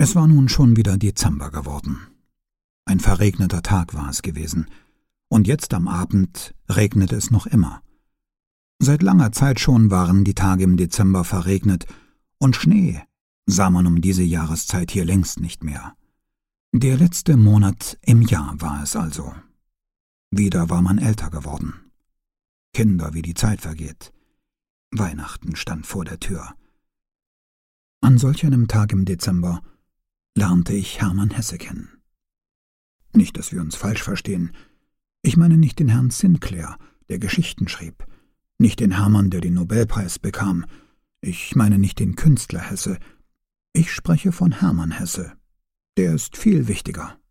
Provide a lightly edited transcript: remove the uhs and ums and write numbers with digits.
Es war nun schon wieder Dezember geworden. Ein verregneter Tag war es gewesen, und jetzt am Abend regnete es noch immer. Seit langer Zeit schon waren die Tage im Dezember verregnet, und Schnee sah man um diese Jahreszeit hier längst nicht mehr. Der letzte Monat im Jahr war es also. Wieder war man älter geworden. Kinder, wie die Zeit vergeht. Weihnachten stand vor der Tür. An solch einem Tag im Dezember lernte ich Hermann Hesse kennen. Nicht, dass wir uns falsch verstehen. Ich meine nicht den Herrn Sinclair, der Geschichten schrieb, nicht den Hermann, der den Nobelpreis bekam. Ich meine nicht den Künstler Hesse. Ich spreche von Hermann Hesse. Der ist viel wichtiger.